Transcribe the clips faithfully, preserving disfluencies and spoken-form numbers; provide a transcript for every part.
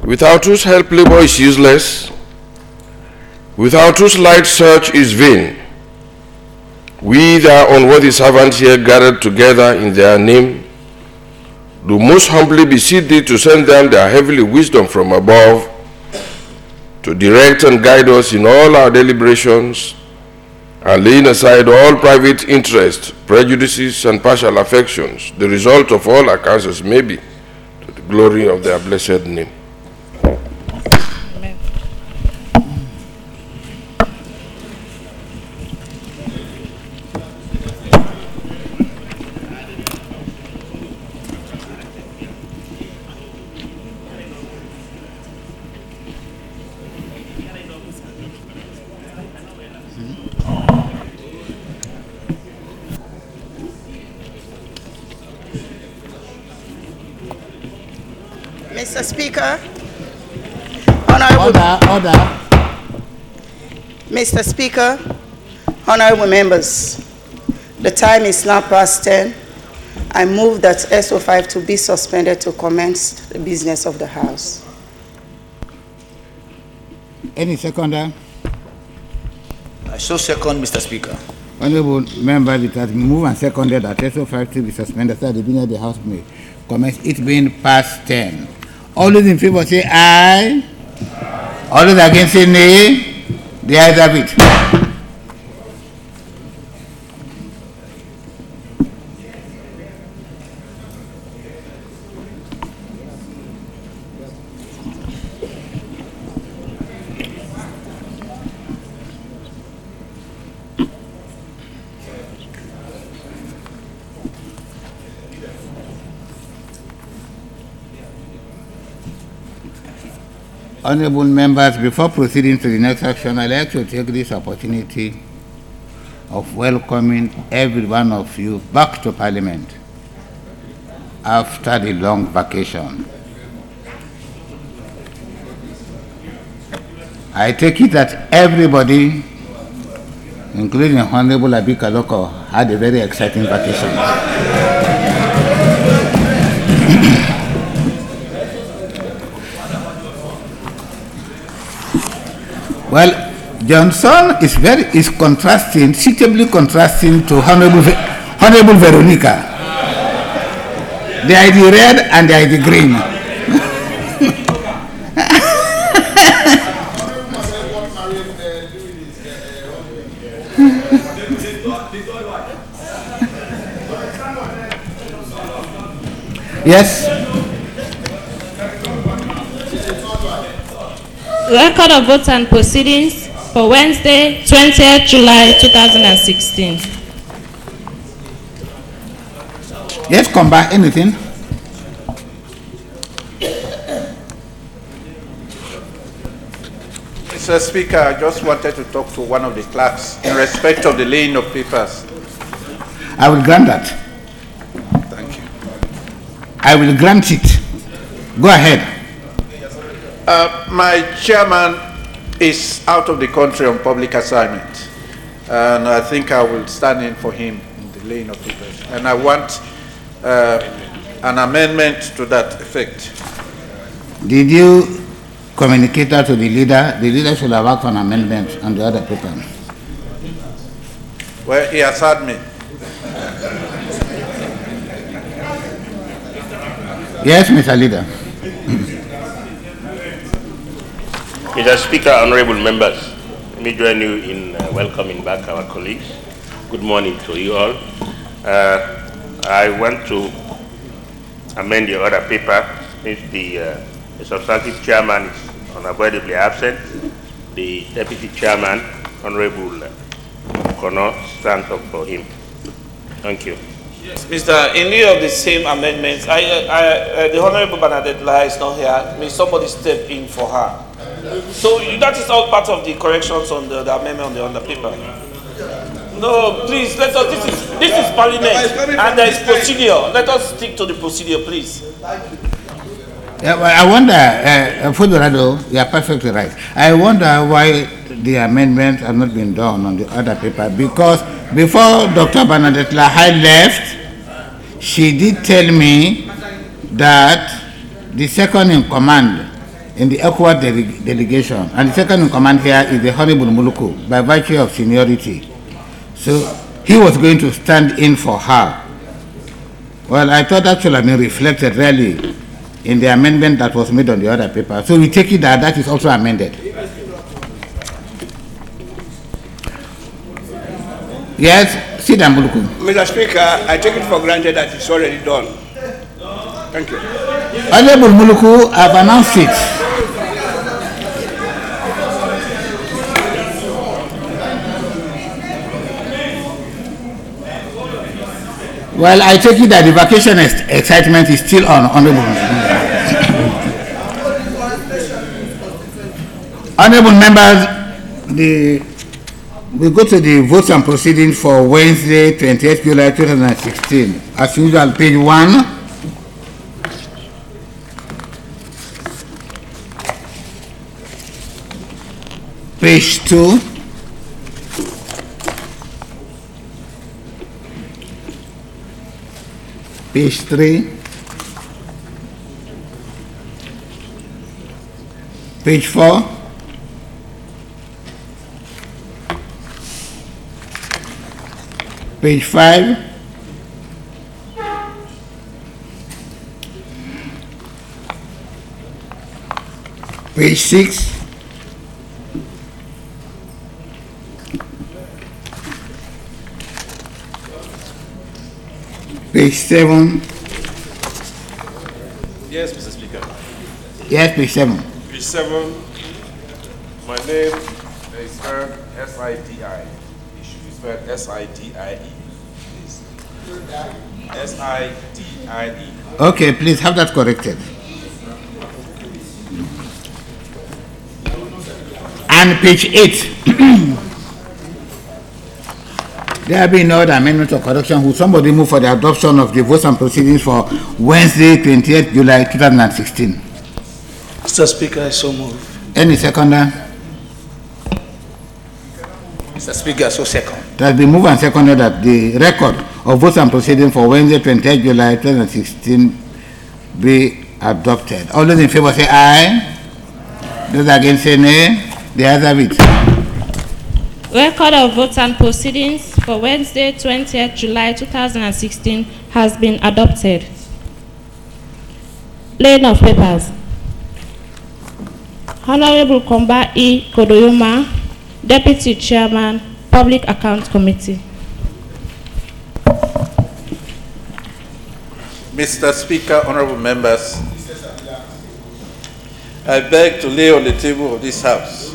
Without whose help labor is useless, without whose light search is vain. We, their unworthy servants here gathered together in their name, do most humbly beseech thee to send them their heavenly wisdom from above, to direct and guide us in all our deliberations, and laying aside all private interests, prejudices, and partial affections, the result of all our counsels may be to the glory of their blessed name. Amen. Mister Speaker, Honorable, Order, order. Mister Speaker, honorable members, the time is now past ten. I move that S O five to be suspended to commence the business of the House. Any seconder? I so second, Mister Speaker. Honorable members, it has been moved and seconded that S O five to be suspended so that the business of the House may commence, it being past ten. All those in favor say aye. Aye. All those against say nay. The ayes have it. Honorable members, before proceeding to the next action, I'd like to take this opportunity of welcoming every one of you back to Parliament after the long vacation. I take it that everybody, including Honorable Abika Loko, had a very exciting vacation. Well, Johnson is very is contrasting, suitably contrasting to Honorable Honorable Veronica. There is the red and there is the green. Yes. Record of votes and proceedings for Wednesday, twentieth July two thousand sixteen. Yes, come back. Anything? Mister Speaker, I just wanted to talk to one of the clerks in respect of the laying of papers. I will grant that. Thank you. I will grant it. Go ahead. Uh, my chairman is out of the country on public assignment, and I think I will stand in for him in the laying of papers. And I want uh, an amendment to that effect. Did you communicate that to the leader? The leader should have worked on amendment on the other paper. Well, he has heard me. Yes, Mister Leader. Mister Speaker, honorable members, let me join you in uh, welcoming back our colleagues. Good morning to you all. Uh, I want to amend the other paper since the, uh, the substantive chairman is unavoidably absent. The deputy chairman, Honorable Connor, stands up for him. Thank you. Yes, Mister In lieu of the same amendments, I, I, uh, the Honorable Bernadette Lai is not here. May somebody step in for her? So that is all part of the corrections on the, the amendment on the, on the paper. No, please, let us, this is, this is Parliament, and there is procedure. Let us stick to the procedure, please. Yeah, well, I wonder, uh, Fodorado, you are perfectly right. I wonder why the amendments have not been done on the other paper, because before Doctor Bernadette Lahai left, she did tell me that the second in command in the ECOWAS dele- delegation, and the second in command here is the Honorable Muluku, by virtue of seniority. So he was going to stand in for her. Well, I thought that should have been reflected really in the amendment that was made on the other paper. So we take it that that is also amended. Yes, sit down, Muluku. Mister Speaker, I take it for granted that it's already done. Thank you. Honorable Muluku, I've announced it. Well, I take it that the vacation ex- excitement is still on, Honorable. Honorable members, the, we go to the votes and proceedings for Wednesday, twentieth July twenty sixteen. As usual, page one. Page two. Page three. Page four. Page five. Page six. Page seven. Yes, Mister Speaker. Yes, page seven. Page seven. My name is spelled S I D I. It should be spelled S I D I E. Please. S I D I E. Okay, please have that corrected. And page eight. There have been no other amendments or correction. Will somebody move for the adoption of the votes and proceedings for Wednesday, twentieth July twenty sixteen? Mister Speaker, I so move. Any seconder? Mister Speaker, so second. It has been moved and seconded that the record of votes and proceedings for Wednesday, twentieth July twenty sixteen be adopted. All those in favor say aye. Those against say nay. The ayes have it. Record of votes and proceedings for Wednesday, twentieth July twenty sixteen has been adopted. Laying of papers. Honorable Komba E. Kodoyoma, Deputy Chairman, Public Account Committee. Mister Speaker, honorable members, I beg to lay on the table of this House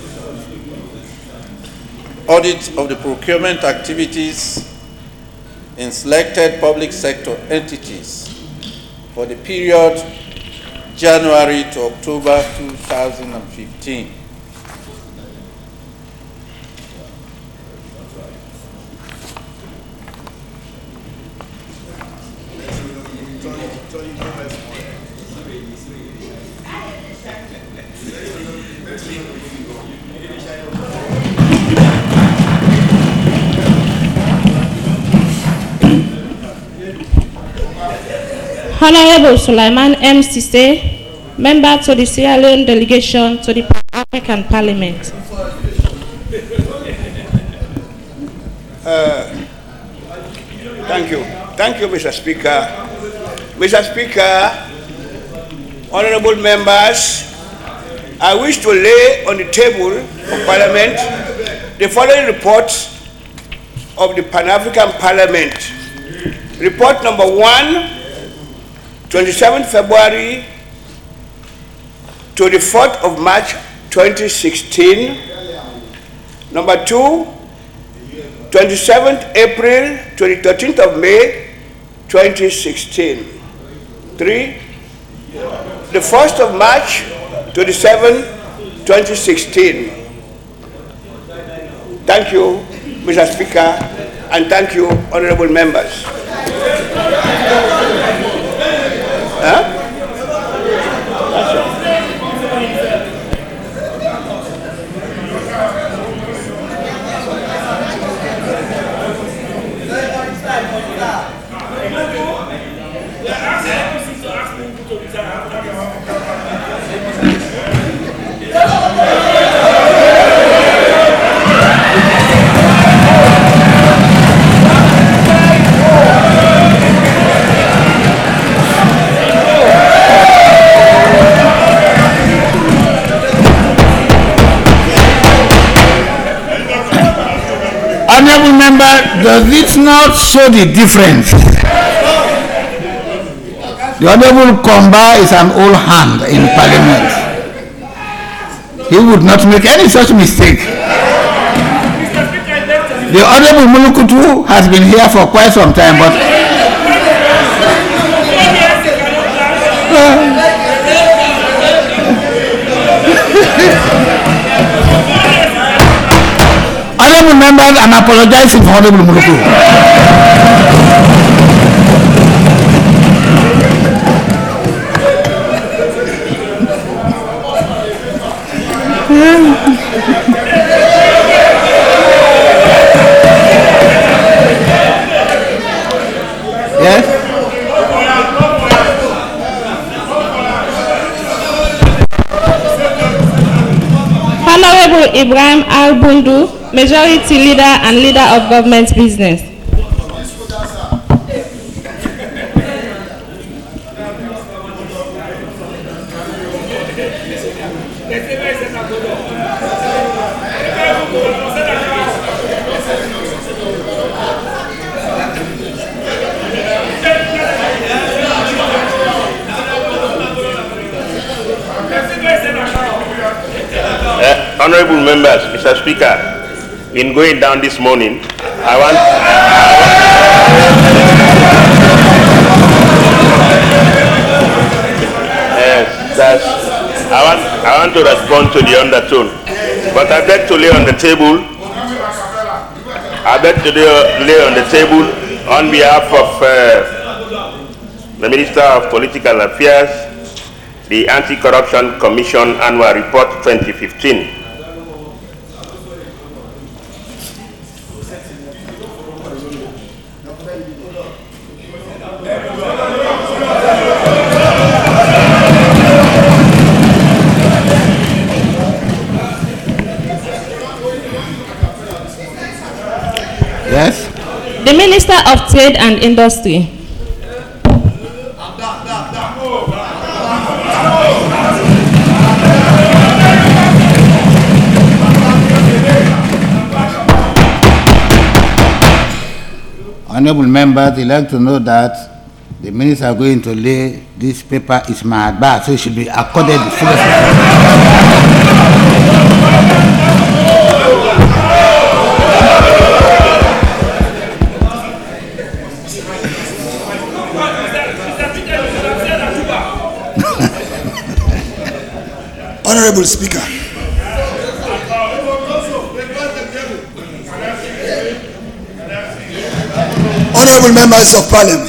audit of the procurement activities in selected public sector entities for the period January to October two thousand fifteen. Honorable Sulaiman M. Sise, Member to the Sierra Leone Delegation to the Pan-African Parliament. Uh, thank you. Thank you, Mister Speaker. Mister Speaker, honorable members, I wish to lay on the table of Parliament the following report of the Pan-African Parliament. Report number one, twenty-seventh February to the fourth of March twenty sixteen. Number two, twenty-seventh April to the thirteenth of May twenty sixteen. Three, the first of March to the seventh, twenty sixteen. Thank you, Mister Speaker, and thank you, honorable members. Huh? honorable member, does it not show the difference? The honorable Komba is an old hand in parliament. He would not make any such mistake. The honorable Mulukutu has been here for quite some time, but honorable members, I'm apologizing for honorable Mulukutu. Yes? Honorable Ibrahim Al-Bundu, Majority Leader and Leader of Government Business. Honorable members, Mister Speaker, in going down this morning, I want, yes, that's, I want, I want to respond to the undertone, but I beg to lay on the table, I beg to lay on the table on behalf of uh, the Minister of Political Affairs, the Anti-Corruption Commission Annual Report twenty fifteen. Yes? The Minister of Trade and Industry. Honorable members, they like to know that the minister are going to lay this paper is my advice, so it should be accorded the fullest. Honorable Speaker, honorable members of Parliament,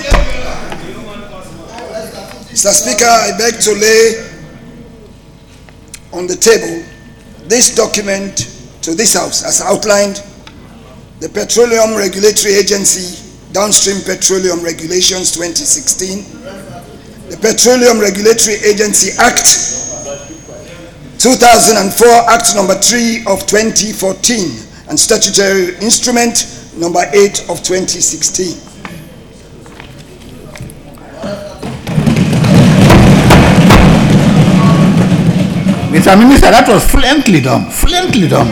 Mister Speaker, I beg to lay on the table this document to this House as outlined the Petroleum Regulatory Agency Downstream Petroleum Regulations twenty sixteen, the Petroleum Regulatory Agency Act two thousand four, Act number three of twenty fourteen, and statutory instrument number eight of twenty sixteen. Mister Minister, that was fluently done, fluently done.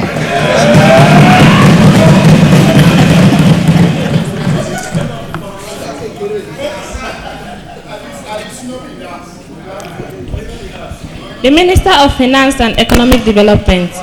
The Minister of Finance and Economic Development.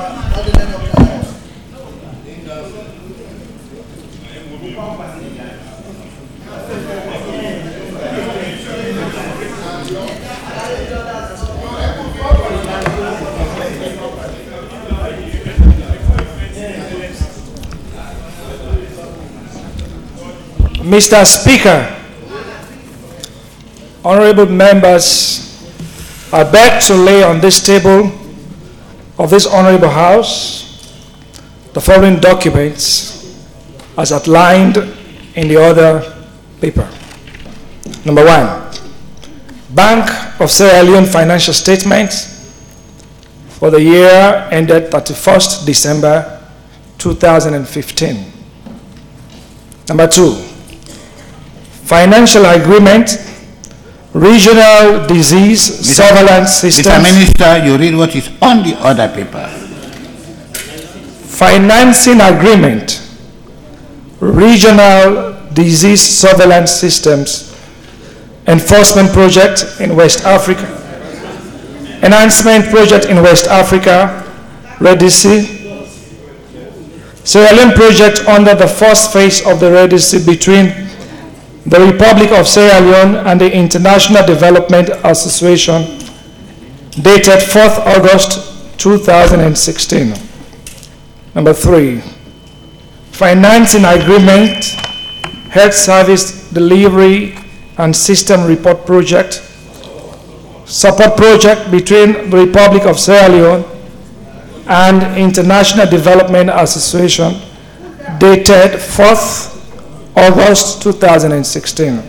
Mister Speaker, honorable members, I beg to lay on this table of this honorable House the following documents as outlined in the other paper. Number one, Bank of Sierra Leone financial statements for the year ended thirty-first December two thousand fifteen. Number two, financial agreement, regional disease surveillance system. Mister Minister, you read what is on the other paper. Financing agreement regional disease surveillance systems enforcement project in West Africa, enhancement project in West Africa, Red Sea, Sierra Leone project under the first phase of the Red Sea between the Republic of Sierra Leone and the International Development Association, dated fourth August two thousand sixteen. Number three, financing agreement, health service delivery and system report project, support project between the Republic of Sierra Leone and International Development Association, dated fourth August two thousand sixteen.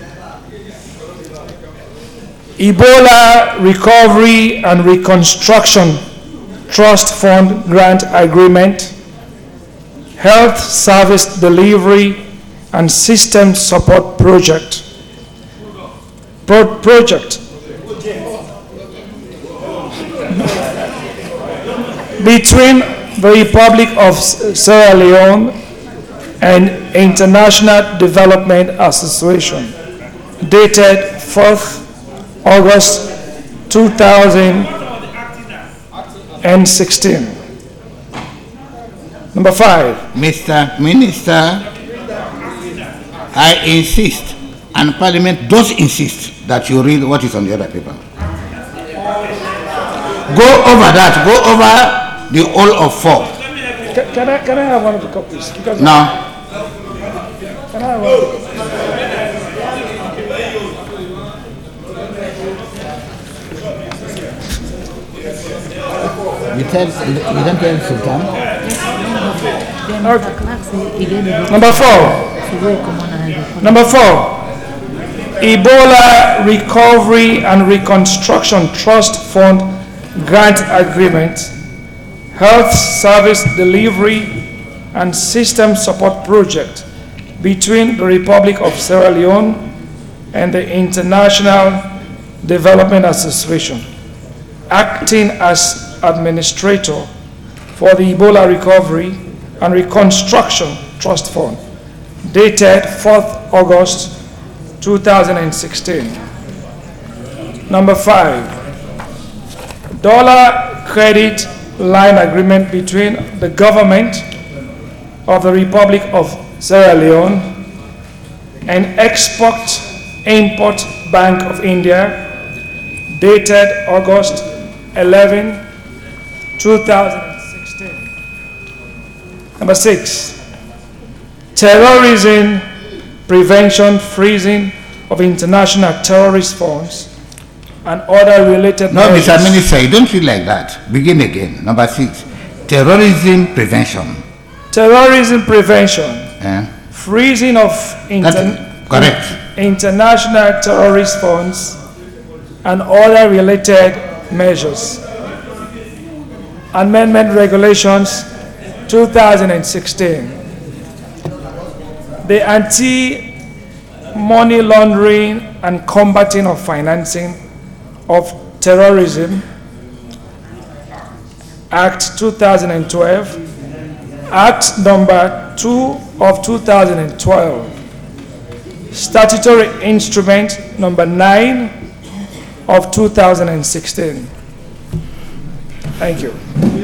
Ebola Recovery and Reconstruction Trust Fund Grant Agreement, Health Service Delivery and System Support Project. Pro project between the Republic of Sierra Leone and International Development Association, dated fourth August two thousand sixteen. Number five. Mister Minister, I insist, and Parliament does insist, that you read what is on the other paper. Go over that, go over the whole of four. Can, can, I, can I have one of the copies? Because No. Can I have one? You tell, you don't tell Sultan? Okay. Number four. Number four. Ebola Recovery and Reconstruction Trust Fund Grant Agreement, Health Service Delivery and System Support Project between the Republic of Sierra Leone and the International Development Association, acting as administrator for the Ebola Recovery and Reconstruction Trust Fund, dated fourth August two thousand sixteen. Number five, dollar credit line agreement between the government of the Republic of Sierra Leone and Export-Import Bank of India, dated August eleventh, two thousand sixteen. Number six, terrorism prevention freezing of international terrorist funds and other related No, measures. Mister Minister, you don't feel like that. Begin again. Number six, terrorism prevention. Terrorism prevention, Eh? freezing of inter Correct. international terrorist funds and other related measures. Amendment Regulations two thousand sixteen. The Anti-Money Laundering and Combating of Financing of Terrorism Act two thousand twelve, Act number two of two thousand twelve, Statutory Instrument number nine of two thousand sixteen. Thank you.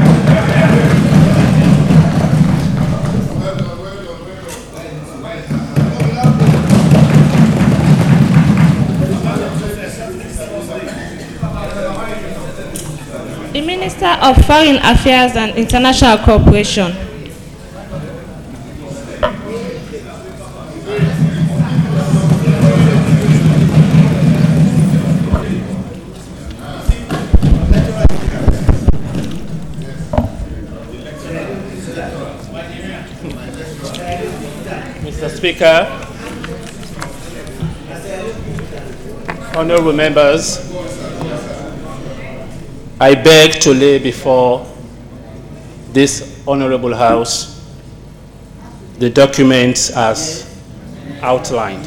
The Minister of Foreign Affairs and International Cooperation. Mister Speaker, honorable members, I beg to lay before this honorable House the documents as outlined.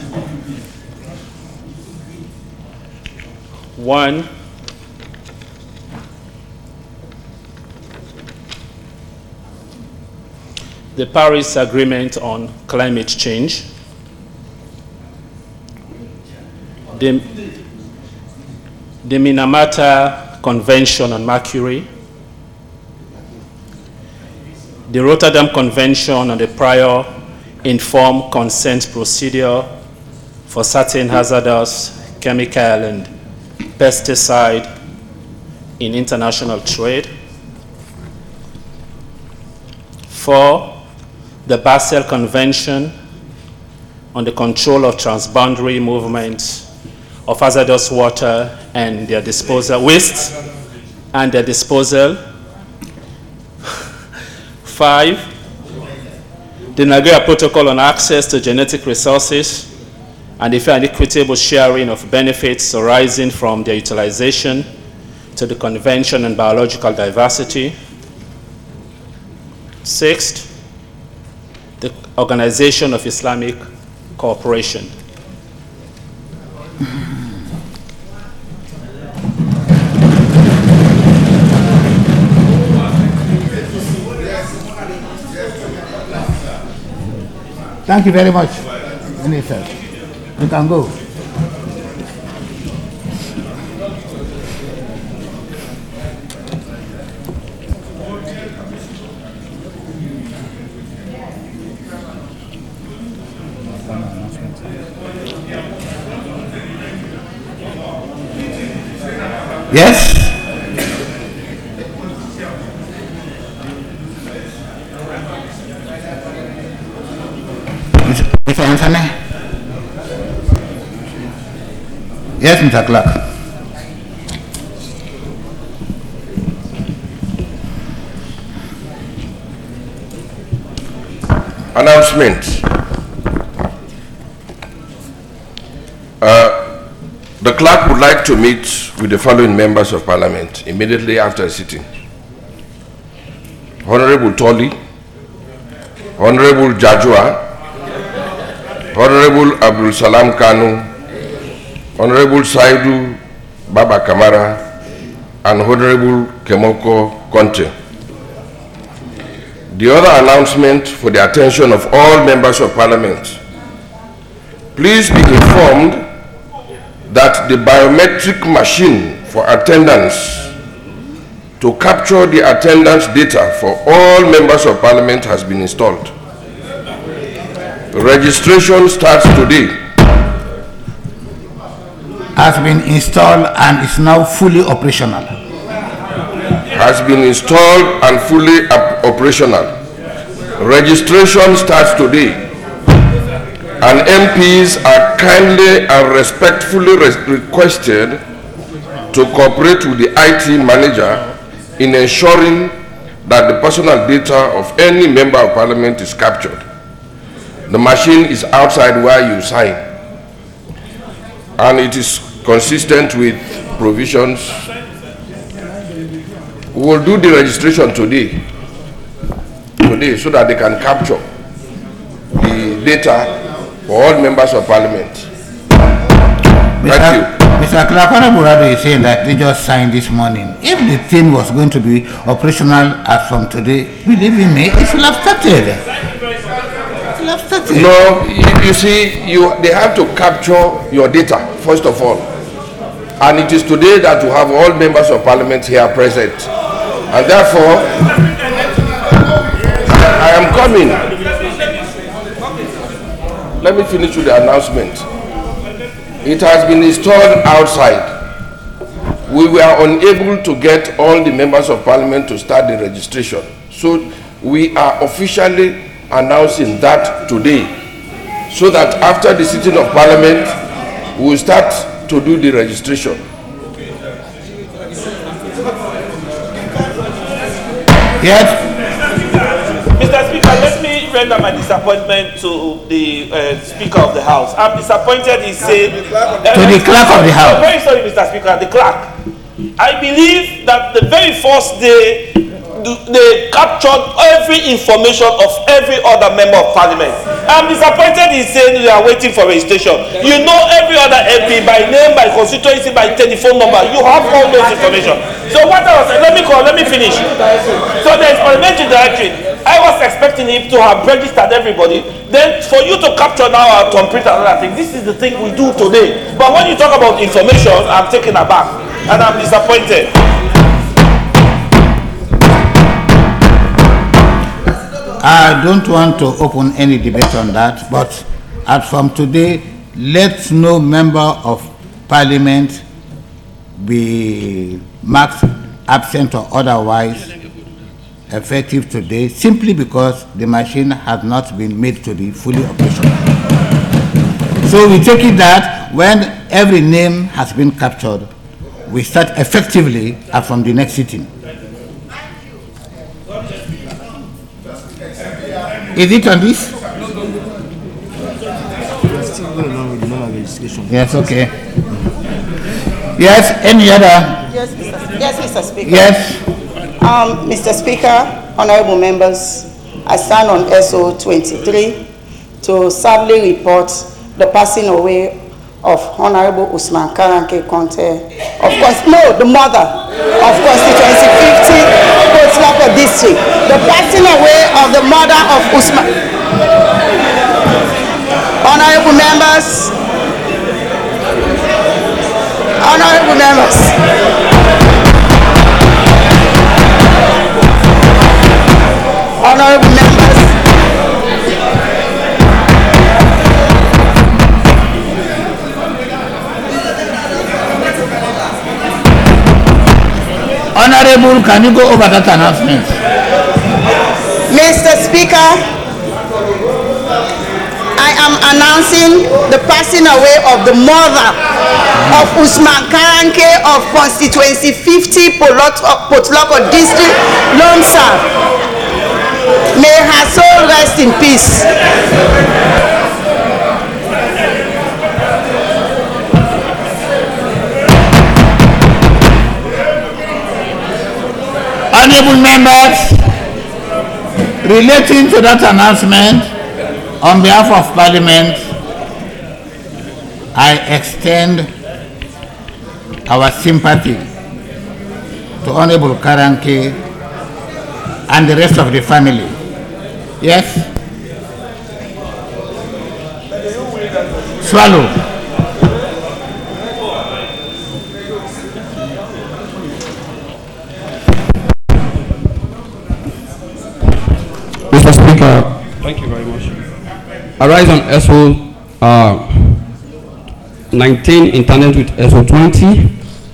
One, the Paris Agreement on Climate Change, the, the Minamata Convention on Mercury, the Rotterdam Convention on the prior informed consent procedure for certain hazardous chemical and pesticide in international trade. Four, the Basel Convention on the control of transboundary movements of hazardous water and their disposal, waste and their disposal. Five, the Nagoya Protocol on access to genetic resources and the fair and equitable sharing of benefits arising from their utilization to the Convention on Biological Diversity. Sixth, the Organization of Islamic Cooperation. Thank you very much, Minister. You can go. Yes? Mister Ansane? Yes, Mister Clark. Announcement. Uh, the clerk would like to meet with the following members of parliament immediately after the sitting. Honorable Tolly, Honorable Jajua, Honorable Abdul Salam Kanu, Honorable Saidu Baba Kamara, and Honorable Kemoko Conte. The other announcement for the attention of all members of parliament. Please be informed that the biometric machine for attendance to capture the attendance data for all members of parliament has been installed. Registration starts today. Has been installed and is now fully operational. Has been installed and fully op operational. Registration starts today. And M Ps are kindly and respectfully re requested to cooperate with the I T manager in ensuring that the personal data of any member of parliament is captured. The machine is outside where you sign, and it is consistent with provisions. We will do the registration today, today so that they can capture the data for all members of parliament. Thank you. Mister Clark, Honorable Rado is saying that they just signed this morning. If the thing was going to be operational as from today, believe me, it should have started. No, you, you see, you they have to capture your data first of all, and it is today that you have all members of parliament here present, and therefore I am coming. Let me finish with the announcement. It has been installed outside. We were unable to get all the members of parliament to start the registration, so we are officially announcing that today, so that after the sitting of parliament we will start to do the registration. Yes. Mister Speaker, let me render my disappointment to the uh, Speaker of the House. I'm disappointed he said uh, to the clerk of the House. I'm very sorry, Mister Speaker, the clerk. I believe that the very first day they captured every information of every other member of parliament. I'm disappointed in saying you are waiting for registration. You know every other M P by name, by constituency, by telephone number. You have all those information. So what I was saying, let me call, let me finish. So there is parliamentary directory. I was expecting him to have registered everybody. Then for you to capture now our computer and other things, this is the thing we do today. But when you talk about information, I'm taken aback and I'm disappointed. I don't want to open any debate on that, but as from today, let no member of parliament be marked absent or otherwise effective today, simply because the machine has not been made to be fully operational. So we take it that when every name has been captured, we start effectively as from the next sitting. Is it on this? Yes, okay. Yes, any other? Yes, Mister Yes, Mister Speaker. Yes. Um, Mister Speaker, honorable members, I stand on S O twenty-three to sadly report the passing away of Honorable Usman Karanke Conte, of course, no, the mother of constituency fifty, Potlako district. The passing away of the mother of Usman. Honorable members, honorable members. Honorable members, Honorable, can you go over that announcement? Mister Speaker, I am announcing the passing away of the mother of Usman Karanke of constituency fifty, Potloko district, Lomsa. May her soul rest in peace. Honorable members, relating to that announcement, on behalf of Parliament, I extend our sympathy to Honorable Karanke and the rest of the family. Yes? Swallow. Mister Speaker, thank you very much. I rise on S O uh, nineteen in tandem with S O twenty.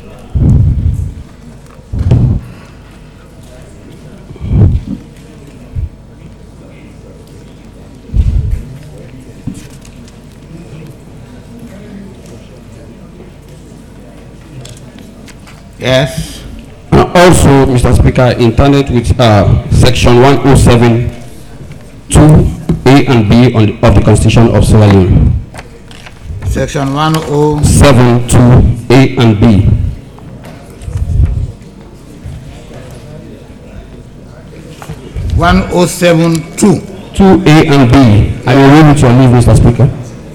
Yes. Uh, also, Mister Speaker, in tandem with uh, Section one oh seven two A and B on the, of the Constitution of Sierra Leone. Section one oh seven two A and B. one oh seven two. two A and B. I will read it to your leave, Mister Speaker.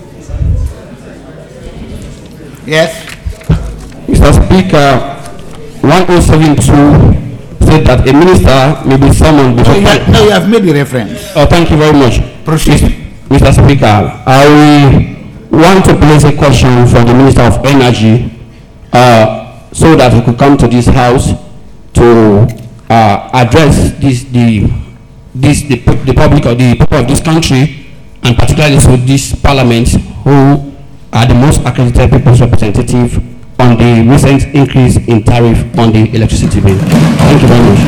Yes. Mister Speaker, one oh seven two said that a minister may be summoned before... No, you have, no, you have made the reference. Oh, thank you very much. Proceed. Mister Speaker, I want to place a question from the Minister of Energy uh, so that he could come to this house to uh, address this, the, this, the, the public or the people of this country, and particularly so this parliament, who are the most accredited people's representative on the recent increase in tariff on the electricity bill. Thank you very much.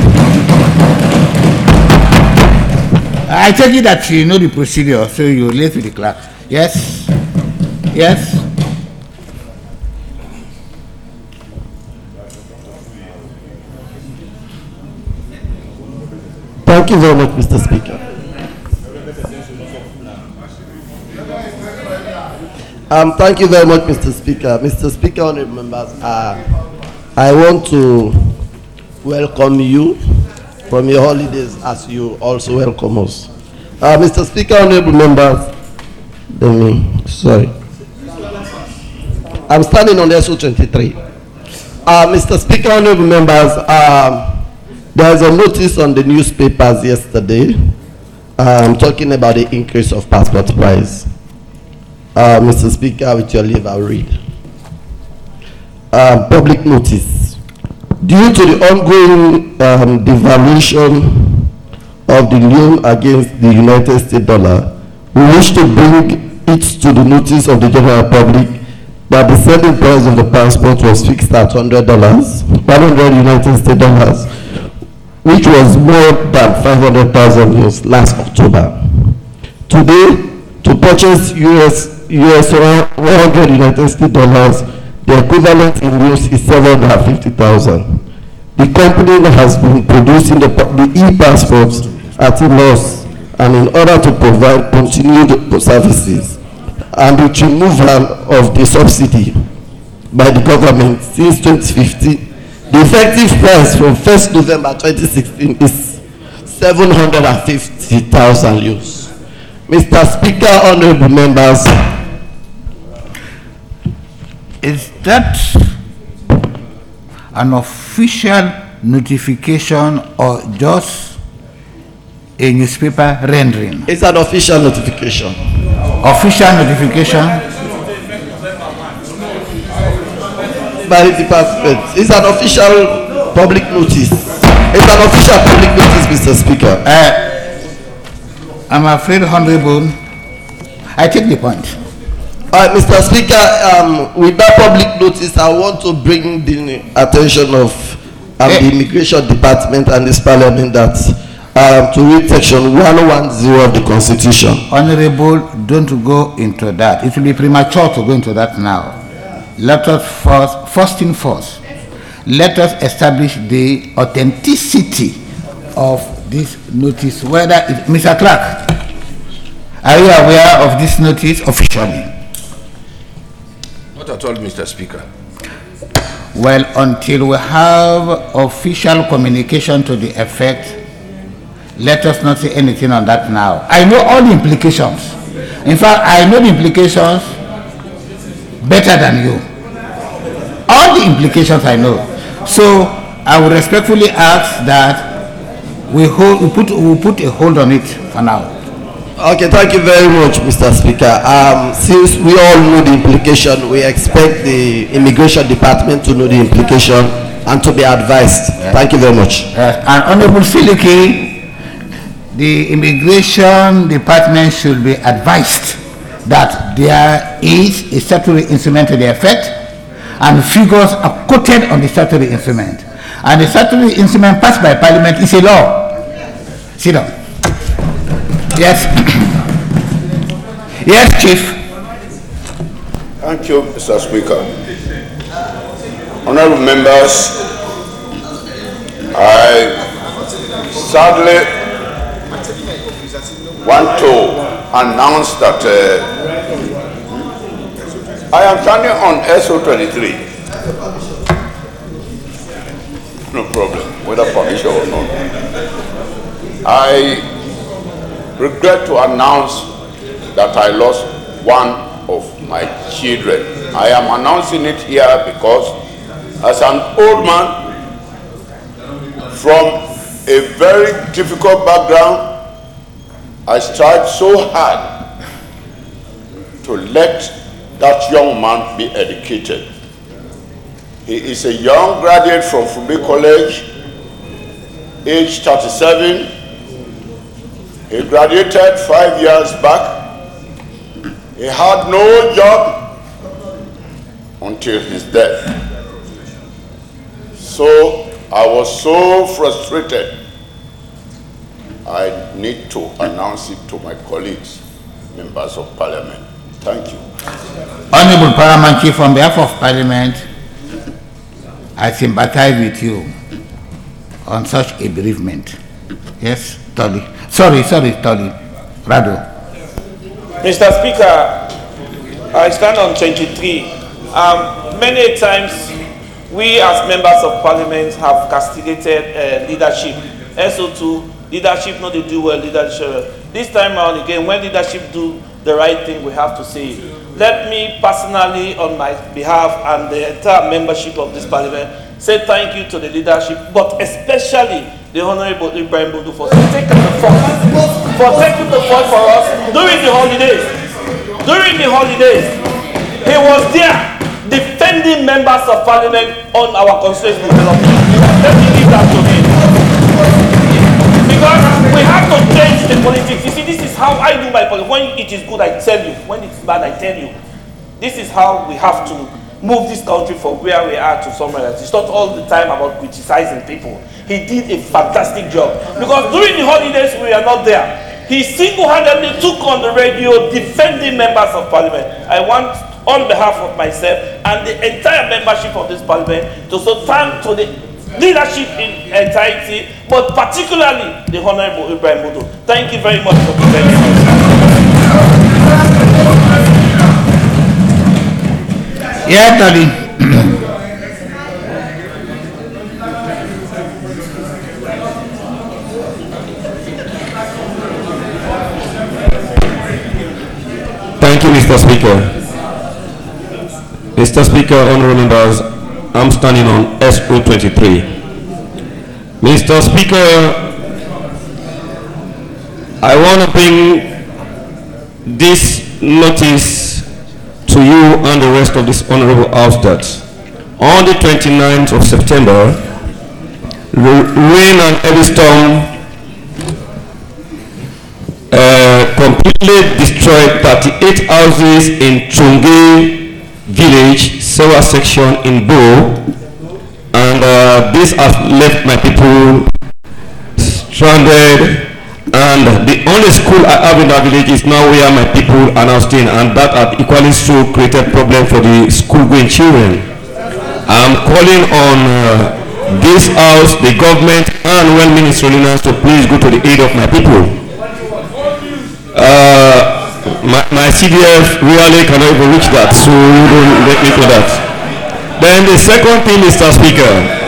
I take it that you know the procedure, so you relate with the clerk. Yes? Yes? Thank you very much, Mister Speaker. Um, thank you very much, Mister Speaker. Mister Speaker, honorable members, uh, I want to welcome you from your holidays as you also welcome us. Uh, Mister Speaker, honorable members, let me, sorry. I'm standing on S O twenty-three. Uh, Mister Speaker, honorable members, uh, there is a notice on the newspapers yesterday I'm talking about the increase of passport price. Uh, Mister Speaker, with your leave, I'll read. Uh, public notice. Due to the ongoing um, devaluation of the loan against the United States dollar, we wish to bring it to the notice of the general public that the selling price of the passport was fixed at one hundred dollars, one hundred United States dollars, which was more than five hundred thousand euros last October. Today, to purchase U S U S one hundred United States dollars, the equivalent in euros is seven hundred fifty thousand. The company has been producing the, the e-passports at a loss, and in order to provide continued services and the removal of the subsidy by the government since twenty fifteen, the effective price from first November twenty sixteen is seven hundred fifty thousand euros. Mister Speaker, honorable members, is that an official notification or just a newspaper rendering? It's an official notification. Official notification? By the department. It's an official public notice. It's an official public notice, Mister Speaker. Uh, I'm afraid, Honorable, I take the point. Uh, Mister Speaker, um, with that public notice, I want to bring the attention of um, hey. the Immigration Department and this Parliament that um, to read section one ten of the Constitution. Honorable, don't go into that. It will be premature to go into that now. Let us first, first thing first, let us establish the authenticity of this notice. Whether it, Mister Clark, are you aware of this notice officially? Not at all, Mister Speaker. Well, until we have official communication to the effect, let us not say anything on that now. I know all the implications. In fact, I know the implications better than you. All the implications I know. So I would respectfully ask that we hold, we put, we put a hold on it for now. Okay, thank you very much, Mister Speaker. Um, since we all know the implication, we expect the Immigration Department to know the implication and to be advised. Yeah. Thank you very much. Uh, and Honorable Siliki, the Immigration Department should be advised that there is a statutory instrument to the effect, and figures are quoted on the statutory instrument. And the statutory instrument passed by Parliament is a law. Sit down. Yes. Yes, Chief. Thank you, Mister Speaker. Honorable members, I sadly want to announce that uh, I am standing on S O twenty-three. No problem, whether permission or not. I regret to announce that I lost one of my children. I am announcing it here because as an old man from a very difficult background, I strive so hard to let that young man be educated. He is a young graduate from Fumbi College, age thirty-seven. He graduated five years back. He had no job until his death. So I was so frustrated. I need to announce it to my colleagues, members of Parliament. Thank you. Honorable Paramount Chief, on behalf of Parliament, I sympathize with you on such a bereavement. Yes, Tolly. Sorry, sorry, Tolly. Rado. Mister Speaker, I stand on twenty-three. Um, many times, we as members of Parliament have castigated uh, leadership. S O two, leadership not to do well, leadership. This time around again, when leadership do the right thing, we have to say it. Let me personally, on my behalf and the entire membership of this Parliament, say thank you to the leadership, but especially the Honorable Ibrahim Bodo for taking the fought, for taking the fought for us during the holidays. During the holidays, he was there defending members of parliament on our constituency development. Let me leave that to him. Because we have to change the politics. You see, this is how I do my politics. When it is good, I tell you. When it's bad, I tell you. This is how we have to move this country from where we are to somewhere else. It's not all the time about criticizing people. He did a fantastic job. Because during the holidays, we are not there. He single-handedly took on the radio defending members of parliament. I want, on behalf of myself and the entire membership of this parliament, to so thank to the leadership in entirety, but particularly the Honorable Ibrahim Bodo. Thank you very much for defending us. Yeah, Tali. Thank you, Mister Speaker. Mister Speaker, honorable members, I'm standing on S O twenty-three. Mister Speaker, I want to bring this notice to you and the rest of this honorable house that on the twenty-ninth of September, rain and heavy storm uh, completely destroyed thirty-eight houses in Chunge village, Sewa section in Bo, and uh, this has left my people stranded. And the only school I have in that village is now where my people are now staying, and that has equally so created problem for the school-going children. I'm calling on uh, this house, the government, and well Minister Linas to please go to the aid of my people. Uh, my, my C D F really cannot even reach that, so you don't let me do that. Then the second thing, Mister Speaker,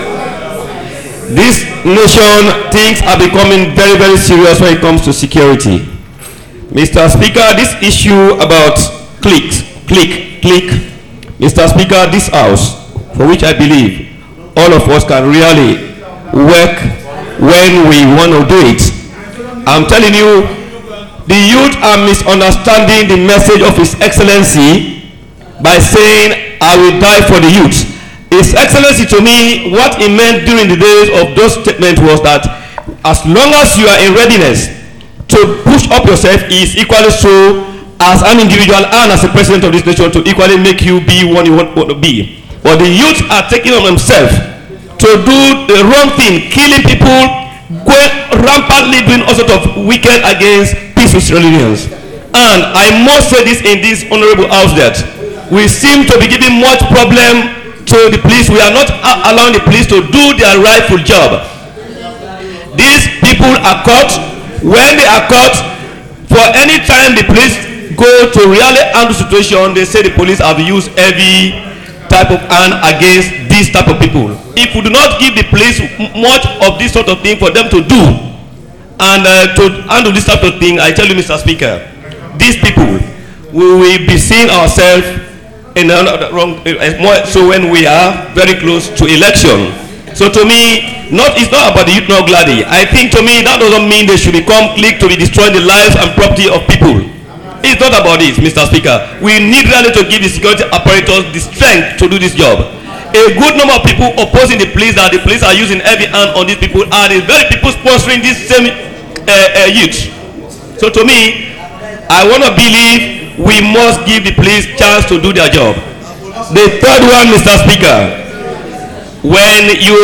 this nation, things are becoming very, very serious when it comes to security. Mister Speaker, this issue about clicks, click, click. Mister Speaker, this house, for which I believe all of us can really work when we want to do it. I'm telling you, the youth are misunderstanding the message of His Excellency by saying, I will die for the youth. His Excellency, to me, what he meant during the days of those statements was that as long as you are in readiness to push up yourself, he is equally so as an individual and as a president of this nation to equally make you be what you want, want to be. But the youth are taking on themselves to do the wrong thing, killing people, going rampantly doing all sorts of wicked against peaceful civilians. And I must say this in this honorable house that we seem to be giving much problem to the police. We are not allowing the police to do their rightful job. These people are caught. When they are caught, for any time the police go to really handle the situation, they say the police have used every type of hand against these type of people. If we do not give the police much of this sort of thing for them to do and uh, to handle this type of thing, I tell you, Mister Speaker, these people, we will be seeing ourselves in the wrong, more so when we are very close to election. So to me, not it's not about the youth nor Glady. I think to me that doesn't mean they should become clique to be destroying the lives and property of people. It's not about this, Mister Speaker. We need really to give the security apparatus the strength to do this job. A good number of people opposing the police, that the police are using heavy hand on these people, are the very people sponsoring this same uh, uh, youth. So to me, I want to believe we must give the police chance to do their job. The third one, Mister Speaker, when you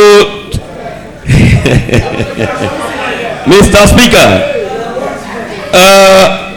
Mister Speaker, uh,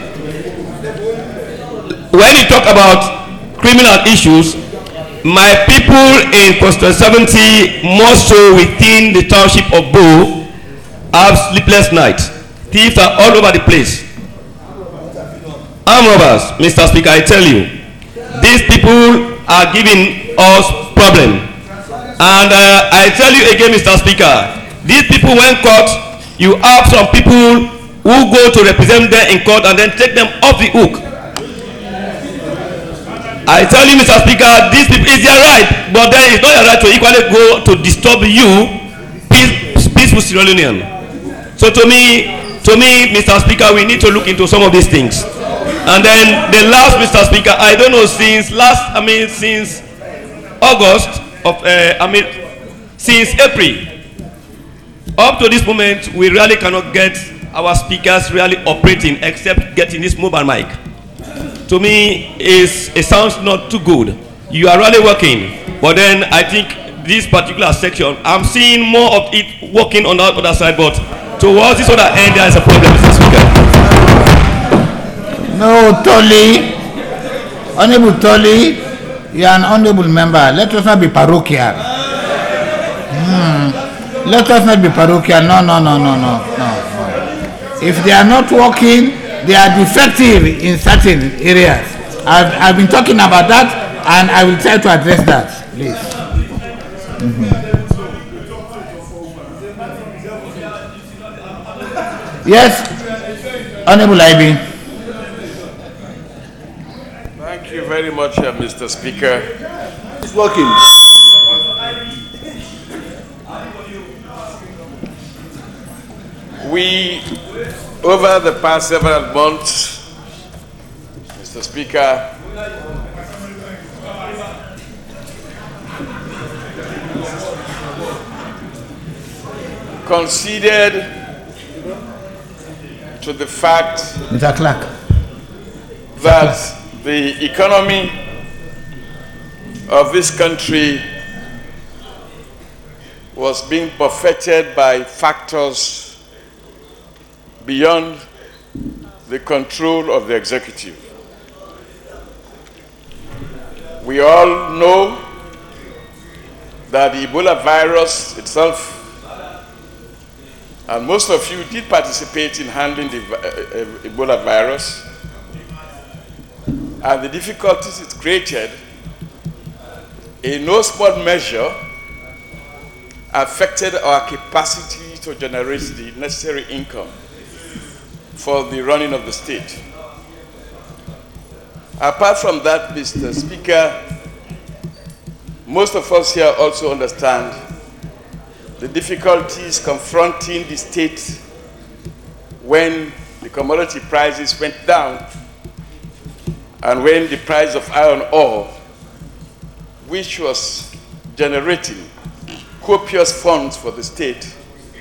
when you talk about criminal issues, my people in Constituency seventy, more so within the township of Bo, have sleepless nights. Thieves are all over the place. Armed robbers, Mister Speaker, I tell you, these people are giving us problem. And uh, I tell you again, Mister Speaker, these people when caught, you have some people who go to represent them in court and then take them off the hook. I tell you, Mister Speaker, these people, is their right, but then it's not your right to equally go to disturb you, peace, peace peaceful Sierra Leonean. So to me, to me, Mister Speaker, we need to look into some of these things. And then the last, Mister Speaker, I don't know, since last, I mean, since August of, uh, I mean, since April, up to this moment, we really cannot get our speakers really operating except getting this mobile mic. To me, is it sounds not too good. You are really working, but then I think this particular section, I'm seeing more of it working on the other side, but towards this other end, there is a problem, Mister Speaker. No, Tolly, Honorable Tolly, you are an honorable member. Let us not be parochial. Hmm. Let us not be parochial. No, no, no, no, no, no. If they are not working, they are defective in certain areas. I've, I've been talking about that, and I will try to address that, please. Mm-hmm. Yes, Honorable I B. Thank you very much, uh, Mister Speaker. It's working. We, over the past several months, Mister Speaker, conceded to the fact Mister Clark, that the economy of this country was being buffeted by factors beyond the control of the executive. We all know that the Ebola virus itself, and most of you did participate in handling the uh, Ebola virus, and the difficulties it created, in no small measure, affected our capacity to generate the necessary income for the running of the state. Apart from that, Mister Speaker, most of us here also understand the difficulties confronting the state when the commodity prices went down and when the price of iron ore, which was generating copious funds for the state,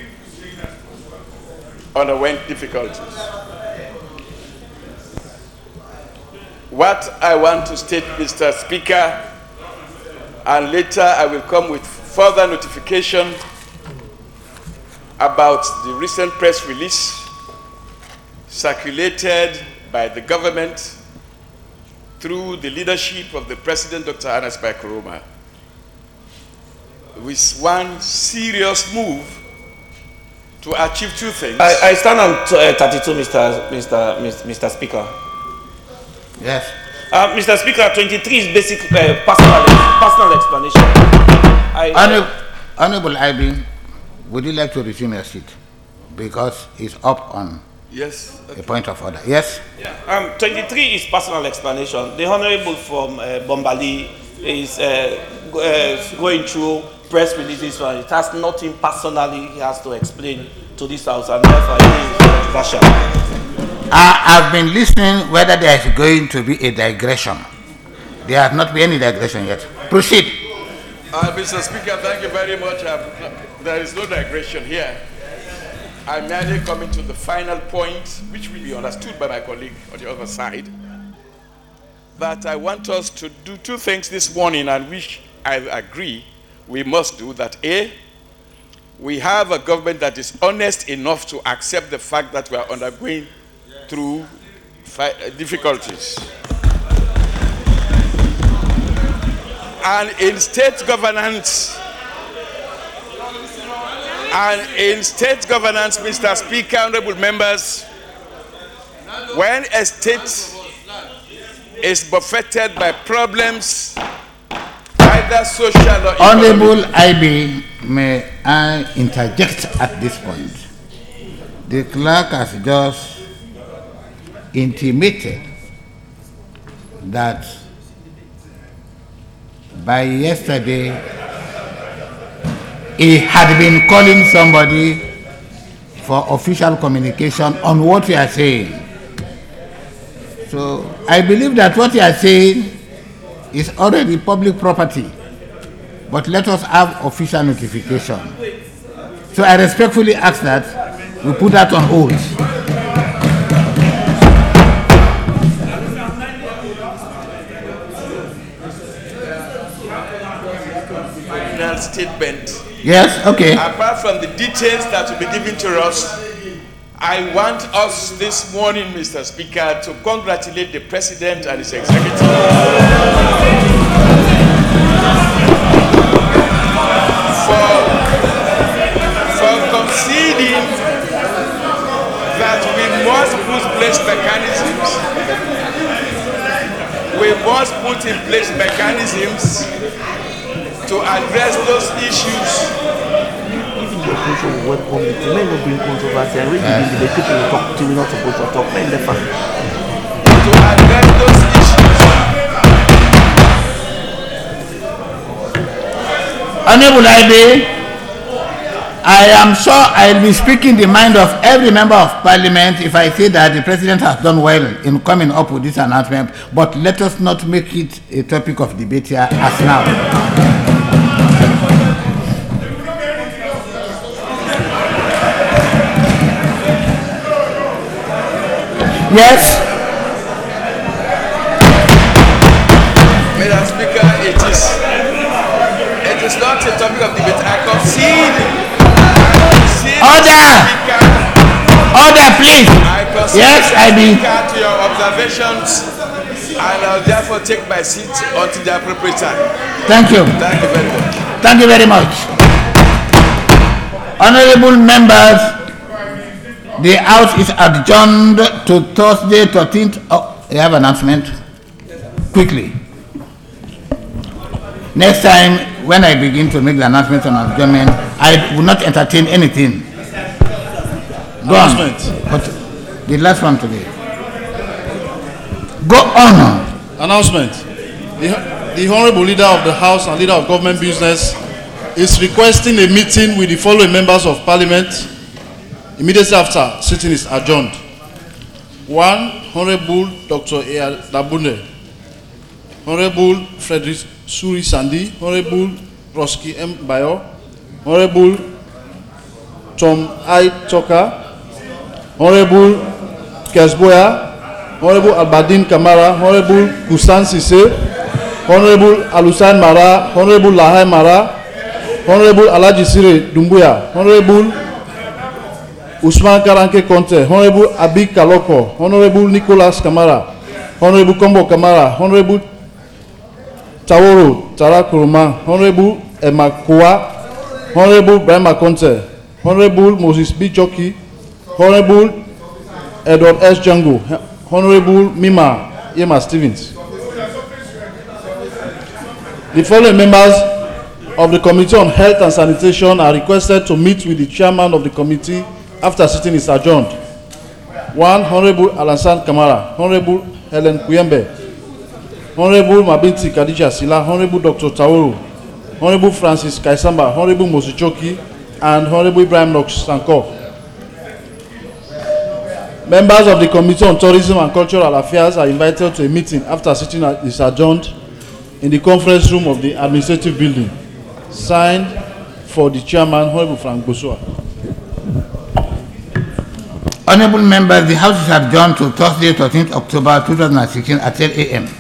underwent difficulties. What I want to state, Mister Speaker, and later I will come with further notification about the recent press release circulated by the government through the leadership of the President, Doctor Ernest Bai Koroma, with one serious move to achieve two things. I, I stand on uh, thirty-two, Mister Mister Mister Speaker. Yes. Uh, Mister Speaker, twenty-three is basic uh, personal personal explanation. I, Honorable, Honorable I B, would you like to resume your seat? Because it's up on yes, okay. a point of order. Yes? Yeah. Um, twenty-three is personal explanation. The Honorable from uh, Bombali is uh, uh, going through press releases. It has nothing personally he has to explain to this House, and therefore it is controversial. I, I've been listening whether there is going to be a digression. There has not been any digression yet. Proceed. Uh, Mister Speaker, thank you very much. Uh, there is no digression here. I'm merely coming to the final point, which will be understood by my colleague on the other side, that I want us to do two things this morning, and which I agree we must do. That A, we have a government that is honest enough to accept the fact that we are undergoing through difficulties. And in state governance, and in state governance, Mister Speaker, honorable members, when a state is buffeted by problems, either social or economic. Honorable I B, may I interject at this point? The clerk has just intimated that by yesterday he had been calling somebody for official communication on what we are saying. So I believe that what you are saying is already public property, but let us have official notification. So I respectfully ask that we put that on hold. Final statement. Yes, okay. Apart from the details that will be given to us, I want us this morning, Mister Speaker, to congratulate the President and his executive for, for conceding that we must put place mechanisms. We must put in place mechanisms to address those issues. The country will welcome it. It may not bring controversy. I really believe the people will talk to me, not supposed to talk. Men, the fact. To address those issues. Honorable Ibe, I am sure I will be speaking the mind of every member of parliament if I say that the president has done well in coming up with this announcement, but let us not make it a topic of debate here as now. Yes. Mister Speaker, it is it is not a topic of debate. I concede. Order. Order, please. I concede yes, I be. to your observations, and I'll therefore take my seat until the appropriate time. Thank you. Thank you very much. Thank you very much. Honorable members, the House is adjourned to Thursday, thirteenth. Oh, you have an announcement? Quickly. Next time, when I begin to make the announcement on adjournment, I will not entertain anything. Go on. But the last one today. Go on. Announcement. The, the Honorable Leader of the House and Leader of Government Business is requesting a meeting with the following members of Parliament immediately after sitting is adjourned. One, Honorable Doctor A. Dabune, Honorable Frederick Suri Sandi, Honorable Roski M. Bayo, Honorable Tom I. Toka, Honorable Kesboya, Honorable Albadin Kamara, Honorable Kusan Sise, Honorable Alusan Mara, Honorable Lahai Mara, Honorable Alaji Sire Dumbuya, Honorable Usman Karanke Conte, Honorable Abi Kaloko, Honorable Nicholas Kamara, Honorable Kombo Kamara, Honorable Taworo Tarakuruma, Honorable Emma Kua, Honorable Brahma Conte, Honorable Moses B. Joki, Honorable Edward S. Django, Honorable Mima Yema Stevens. The following members of the Committee on Health and Sanitation are requested to meet with the chairman of the committee after sitting is adjourned. One, Honorable Alansan Kamara, Honorable Helen Kuyembe, Honorable Mabinti Kadija Sila, Honorable Doctor Tauru, Honorable Francis Kaisamba, Honorable Mosichoki, and Honorable Ibrahim Nox Sanko. Members of the Committee on Tourism and Cultural Affairs are invited to a meeting after sitting is adjourned in the conference room of the administrative building. Signed for the chairman, Honorable Frank Bosua. Honorable members, the House is adjourned to Thursday, thirteenth October two thousand sixteen at ten A M